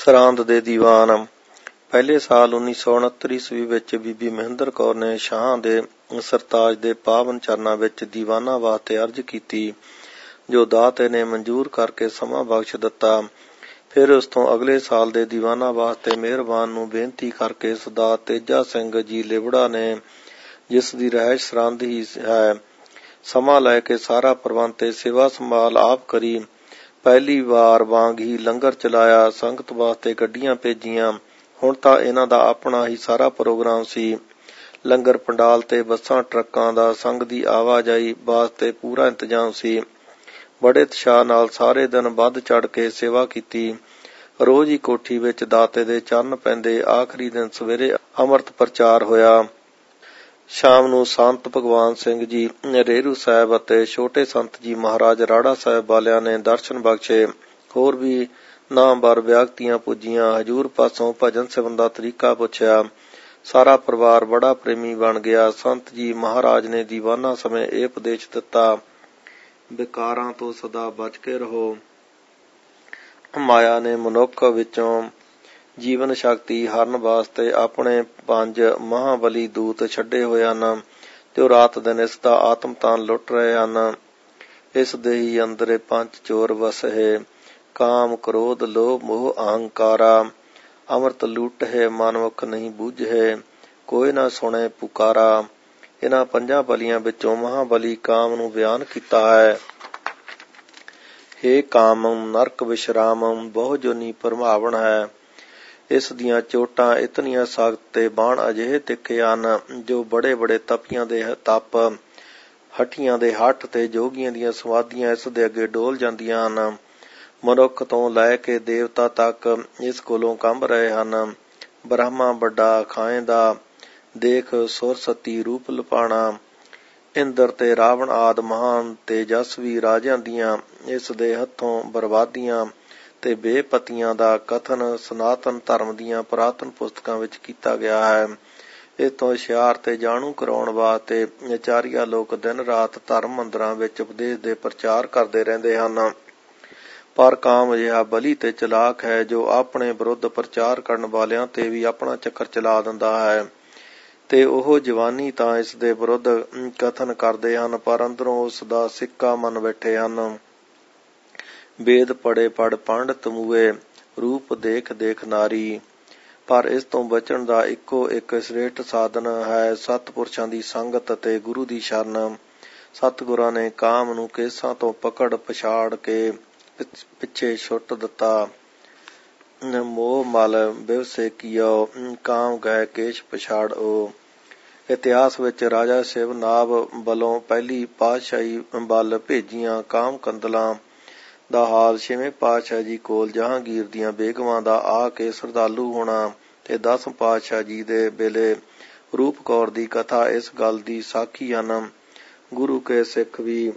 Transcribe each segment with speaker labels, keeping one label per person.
Speaker 1: ਸਰਹੰਦ ਦੇ ਦੀਵਾਨ। ਪਹਿਲੇ ਸਾਲ 1969 ਈਸਵੀ ਵਿੱਚ ਬੀਬੀ ਮਹਿੰਦਰ ਕੌਰ ਨੇ ਸ਼ਾਹਾਂ ਦੇ ਸਰਤਾਜ ਦੇ ਪਾਵਨ ਚਰਨਾਂ ਵਿੱਚ ਦੀਵਾਨਾਂ ਵਾਸਤੇ ਅਰਜ਼ ਕੀਤੀ, ਜੋ ਦਾਤੇ ਨੇ ਮਨਜ਼ੂਰ ਕਰਕੇ ਸਮਾਂ ਬਖਸ਼ ਦਿੱਤਾ। ਫਿਰ ਉਸ ਤੋਂ ਅਗਲੇ ਸਾਲ ਦੇ ਦੀਵਾਨਾਂ ਵਾਸਤੇ ਮਿਹਰਬਾਨ ਨੂੰ ਬੇਨਤੀ ਕਰਕੇ ਸਰਦਾਰ ਤੇਜਾ ਸਿੰਘ ਜੀ ਲਿਬੜਾ ਨੇ, ਜਿਸ ਦੀ ਰਿਹਾਇਸ਼ ਸਰਹੰਦ ਹੀ ਹੈ, ਸਮਾਂ ਲੈ ਕੇ ਸਾਰਾ ਪ੍ਰਬੰਧ ਤੇ ਸੇਵਾ ਸੰਭਾਲ ਆਪ ਕਰੀ। ਪਹਿਲੀ ਵਾਰ ਵਾਂਗ ਹੀ ਲੰਗਰ ਚਲਾਇਆ, ਸੰਗਤ ਵਾਸਤੇ ਗੱਡੀਆਂ ਭੇਜੀਆਂ। ਹੁਣ ਤਾਂ ਇਹਨਾਂ ਦਾ ਆਪਣਾ ਹੀ ਸਾਰਾ ਪ੍ਰੋਗਰਾਮ ਸੀ। ਲੰਗਰ ਪੰਡਾਲ ਤੇ ਬੱਸਾਂ ਟਰੱਕਾਂ ਦਾ ਸੰਘ ਦੀ ਆਵਾਜਾਈ ਵਾਸਤੇ ਪੂਰਾ ਇੰਤਜ਼ਾਮ ਸੀ। ਬੜੇ ਉਤਸ਼ਾਹ ਨਾਲ ਸਾਰੇ ਦਿਨ ਵੱਧ ਚੜ੍ਹ ਕੇ ਸੇਵਾ ਕੀਤੀ। ਰੋਜ਼ ਹੀ ਕੋਠੀ ਵਿੱਚ ਦਾਤੇ ਦੇ ਚਰਨ ਪੈਂਦੇ। ਆਖਰੀ ਦਿਨ ਸਵੇਰੇ ਅੰਮ੍ਰਿਤ ਪ੍ਰਚਾਰ ਹੋਇਆ। ਸ਼ਾਮ ਨੂੰ ਸੰਤ ਭਗਵਾਨ ਸਿੰਘ ਜੀ ਰੇਰੂ ਸਾਹਿਬ ਅਤੇ ਛੋਟੇ ਸੰਤ ਜੀ ਮਹਾਰਾਜ ਰਾੜਾ ਸਾਹਿਬ ਵਾਲਿਆਂ ਨੇ ਦਰਸ਼ਨ ਬਖਸ਼ੇ। ਹੋਰ ਵੀ ਨਾਮਵਰ ਵਿਅਕਤੀਆਂ ਪੁੱਜੀਆਂ। ਹਜ਼ੂਰ ਪਾਸੋਂ ਭਜਨ ਸੇਵਨ ਦਾ ਤਰੀਕਾ ਪੁੱਛਿਆ। ਸਾਰਾ ਪਰਿਵਾਰ ਬੜਾ ਪ੍ਰੇਮੀ ਬਣ ਗਿਆ। ਸੰਤ ਜੀ ਮਹਾਰਾਜ ਨੇ ਦੀਵਾਨਾਂ ਸਮੇਂ ਇਹ ਉਪਦੇਸ਼ ਦਿੱਤਾ, ਵਿਕਾਰਾਂ ਤੋਂ ਸਦਾ ਬਚ ਕੇ ਰਹੋ। ਮਾਇਆ ਨੇ ਮਨੁੱਖ ਵਿੱਚੋਂ ਜੀਵਨ ਸ਼ਕਤੀ ਹਰਨ ਵਾਸਤੇ ਆਪਣੇ 5 ਮਹਾਬਲੀ ਦੂਤ ਛੱਡੇ ਹੋਏ ਹਨ, ਤੇ ਉਹ ਰਾਤ ਦਿਨ ਇਸ ਦਾ ਆਤਮਤਾਨ ਲੁੱਟ ਰਹੇ ਹਨ। ਇਸ ਦੇ ਹੀ ਅੰਦਰੇ 5 ਚੋਰ ਵਸਹਿ, ਕਾਮ ਕ੍ਰੋਧ ਲੋਭ ਮੋਹ ਅਹੰਕਾਰਾ। ਅੰਮ੍ਰਿਤ ਲੂਟਹਿ ਮਨਮੁਖ ਨਹੀਂ ਬੂਝਹਿ, ਕੋਈ ਨਾ ਸੁਣੇ ਪੁਕਾਰਾ। ਇਹਨਾਂ 5 ਬਲੀਆਂ ਵਿੱਚੋਂ ਮਹਾਬਲੀ ਕਾਮ ਨੂੰ ਬਿਆਨ ਕੀਤਾ ਹੈ। ਹੇ ਕਾਮੰ ਨਰਕ ਵਿਸ਼ਰਾਮੰ, ਬਹੁ ਜੋਨੀ ਭਰਮਾਵਣ ਹੈ। ਇਸ ਦੀਆਂ ਚੋਟਾਂ ਇਤਨੀਆਂ ਸਖਤ ਤੇ ਬਾਣ ਅਜਿਹੇ ਤਿੱਖੇ ਹਨ, ਜੋ ਬੜੇ ਬੜੇ ਤਪੀਆਂ ਦੇ ਤਪ, ਹਠੀਆਂ ਦੇ ਹੱਠ ਤੇ ਜੋਗੀਆਂ ਦੀਆਂ ਸਮਾਧੀਆਂ ਇਸ ਦੇ ਅੱਗੇ ਡੋਲ ਜਾਂਦੀਆਂ ਹਨ। ਮਨੁੱਖ ਤੋਂ ਲੈ ਕੇ ਦੇਵਤਾ ਤੱਕ ਇਸ ਕੋਲੋਂ ਕੰਬ ਰਹੇ ਹਨ। ਬ੍ਰਹਮਾ ਵੱਡਾ ਖਾਏਂਦਾ, ਦੇਖ ਸੁਰਸਤੀ ਰੂਪ ਲੁਪਾਣਾ। ਇੰਦਰ ਤੇ ਰਾਵਣ ਆਦਿ ਮਹਾਨ ਤੇਜਸਵੀ ਰਾਜਿਆਂ ਦੀਆਂ ਇਸ ਦੇ ਹੱਥੋਂ ਬਰਬਾਦੀਆਂ ਤੇ ਬੇਪਤੀਆਂ ਦਾ ਕਥਨ ਸਨਾਤਨ ਧਰਮ ਦੀਆਂ ਪੁਰਾਤਨ ਪੁਸਤਕਾਂ ਵਿੱਚ ਕੀਤਾ ਗਿਆ ਹੈ। ਇਸ ਤੋਂ ਹੁਸ਼ਿਆਰ ਤੇ ਜਾਣੂ ਕਰਾਉਣ ਵਾਸਤੇ ਆਚਾਰੀਆ ਲੋਕ ਦਿਨ ਰਾਤ ਧਰਮ ਮੰਦਰਾਂ ਵਿੱਚ ਉਪਦੇਸ਼ ਦੇ ਪ੍ਰਚਾਰ ਕਰਦੇ ਰਹਿੰਦੇ ਹਨ। ਪਰ ਕਾਮ ਅਜਿਹਾ ਬਲੀ ਤੇ ਚਲਾਕ ਹੈ, ਜੋ ਆਪਣੇ ਵਿਰੁੱਧ ਪ੍ਰਚਾਰ ਕਰਨ ਵਾਲਿਆਂ ਤੇ ਵੀ ਆਪਣਾ ਚੱਕਰ ਚਲਾ ਦਿੰਦਾ ਹੈ। ਤੇ ਉਹ ਜਵਾਨੀ ਤਾਂ ਇਸ ਦੇ ਵਿਰੁੱਧ ਕਥਨ ਕਰਦੇ ਹਨ, ਪਰ ਅੰਦਰੋਂ ਉਸ ਦਾ ਸਿੱਕਾ ਮੰਨ ਬੈਠੇ ਹਨ। ਵੇਦ ਪੜੇ ਪੜ ਪੰਡਤ ਮੂਏ, ਰੂਪ ਦੇਖ ਦੇਖ ਨਾਰੀ। ਪਰ ਇਸ ਤੋਂ ਬਚਣ ਦਾ ਇੱਕੋ ਇੱਕ ਸ੍ਰੇਸ਼ਟ ਸਾਧਨ ਹੈ ਸਤਿਪੁਰਸ਼ਾਂ ਦੀ ਸੰਗਤ ਅਤੇ ਗੁਰੂ ਦੀ ਸ਼ਰਨ। ਸਤਿਗੁਰਾਂ ਨੇ ਕਾਮ ਨੂੰ ਕੇਸਾਂ ਤੋਂ ਪਕੜ ਪਛਾੜ ਕੇ ਪਿੱਛੇ ਛੁੱਟ ਦਿੱਤਾ। ਮੋਹ ਮਲ ਬਿਵਸੇ ਕੀਓ, ਕਾਮ ਗਏ ਕੇਸ਼ ਪਛਾੜਓ। ਇਤਿਹਾਸ ਵਿੱਚ ਰਾਜਾ ਸ਼ਿਵ ਨਾਭ ਵੱਲੋਂ ਪਹਿਲੀ ਪਾਤਸ਼ਾਹੀ ਵੱਲ ਭੇਜੀਆਂ ਕਾਮ ਕੰਦਲਾਂ ਦਾ ਹਾਲ 6ਵੇਂ ਪਾਤਸ਼ਾਹ ਜੀ ਕੋਲ ਜਹਾਂਗੀਰ ਦੀਆਂ ਬੇਗਮਾਂ ਦਾ ਆ ਕੇ ਸ਼ਰਧਾਲੂ ਹੋਣਾ, ਤੇ 10ਵੇਂ ਪਾਤਸ਼ਾਹ ਜੀ ਦੇ ਵੇਲੇ ਰੂਪ ਕੌਰ ਦੀ ਕਥਾ ਇਸ ਗੱਲ ਦੀ ਸਾਖੀ ਹਨ। ਗੁਰੂ ਕੇ ਸਿੱਖ ਵੀ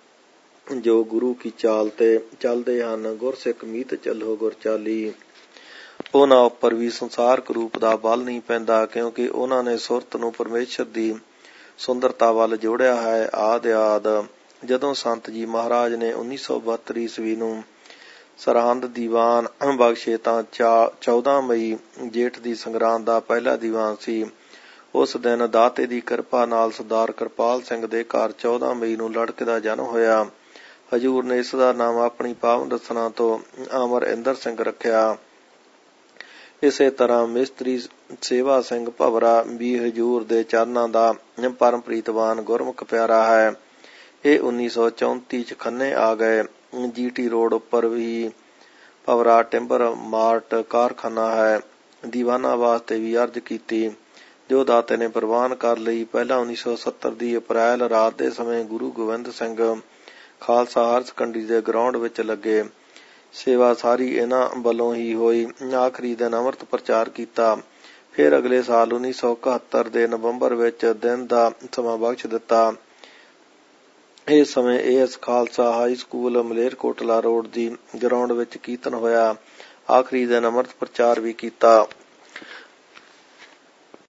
Speaker 1: ਜੋ ਗੁਰੂ ਕੀ ਚਾਲ ਤੇ ਚੱਲਦੇ ਹਨ, ਗੁਰਸਿੱਖ ਮੀਤ ਚੱਲੋ ਗੁਰ ਚਾਲੀ। ਉਹਨਾਂ ਉੱਪਰ ਵੀ ਸੰਸਾਰਕ ਰੂਪ ਦਾ ਬਲ ਨਹੀਂ ਪੈਂਦਾ, ਕਿਉਂਕਿ ਉਹਨਾਂ ਨੇ ਸੁਰਤ ਨੂੰ ਪਰਮੇਸ਼ਰ ਦੀ ਸੁੰਦਰਤਾ ਵੱਲ ਜੋੜਿਆ ਹੈ। ਆਦ ਜਦੋਂ ਸੰਤ ਜੀ ਮਹਾਰਾਜ ਨੇ 1972 ਈਸਵੀ ਨੂੰ ਸਰਹੰਦ ਦੀਵਾਨ ਬਖਸ਼ੇ ਤਾਂ 14 ਮਈ ਜੇਠ ਦੀ ਸੰਗਰਾਂਦ ਦਾ ਪਹਿਲਾ ਦੀਵਾਨ ਸੀ। ਉਸ ਦਿਨ ਦਾਤੇ ਦੀ ਕਿਰਪਾ ਨਾਲ ਸਰਦਾਰ ਕਿਰਪਾਲ ਸਿੰਘ ਦੇ ਘਰ 14 ਮਈ ਨੂੰ ਲੜਕੇ ਦਾ ਜਨਮ ਹੋਇਆ। ਹਜ਼ੂਰ ਨੇ ਇਸ ਦਾ ਨਾਮ ਆਪਣੀ ਪਾਵਨ ਰਚਨਾ ਤੋਂ ਅਮਰ ਇੰਦਰ ਸਿੰਘ ਰੱਖਿਆ। ਇਸੇ ਤਰ੍ਹਾਂ ਮਿਸਤਰੀ ਸੇਵਾ ਸਿੰਘ ਭਵਰਾ ਵੀ ਹਜ਼ੂਰ ਦੇ ਚਰਨਾਂ ਦਾ ਪਰਮ ਪ੍ਰੀਤਵਾਨ ਗੁਰਮੁਖ ਪਿਆਰਾ ਹੈ। ਇਹ 1934 ਚ ਖੰਨੇ ਆ ਗਏ। GT ਰੋਡ ਉੱਪਰ ਵੀ ਭਵਰਾ ਟਿੰਬਰ ਮਾਰਟ ਕਾਰਖਾਨਾ ਹੈ। ਦੀਵਾਨਾਂ ਵਾਸਤੇ ਵੀ ਅਰਜ਼ ਕੀਤੀ, ਜੋ ਦਾਤੇ ਨੇ ਪ੍ਰਵਾਨ ਕਰ ਲਈ। ਪਹਿਲਾਂ 1970 ਦੀ ਅਪ੍ਰੈਲ ਰਾਤ ਦੇ ਸਮੇਂ ਗੁਰੂ ਗੋਬਿੰਦ ਸਿੰਘ ਖਾਲਸਾ ਹਾਇਰ ਸੈਕੰਡਰੀ ਦੇ ਗਰਾਊਂਡ ਵਿੱਚ ਲੱਗੇ। ਸੇਵਾ ਸਾਰੀ ਇਹਨਾਂ ਵੱਲੋਂ ਹੀ ਹੋਈ। ਆਖਰੀ ਦਿਨ ਅੰਮ੍ਰਿਤ ਪ੍ਰਚਾਰ ਕੀਤਾ। ਫਿਰ ਅਗਲੇ ਸਾਲ 1971 ਦੇ ਨਵੰਬਰ ਵਿੱਚ ਦਿਨ ਦਾ ਸਮਾਂ ਬਖਸ਼ ਦਿੱਤਾ। ਇਸ ਸਮੇਂ AS Khalsa high school Malerkotla road ਦੀ ਗਰਾਊਂਡ ਵਿੱਚ ਕੀਰਤਨ ਹੋਇਆ। ਆਖਰੀ ਦਿਨ ਅੰਮ੍ਰਿਤ ਪ੍ਰਚਾਰ ਵੀ ਕੀਤਾ।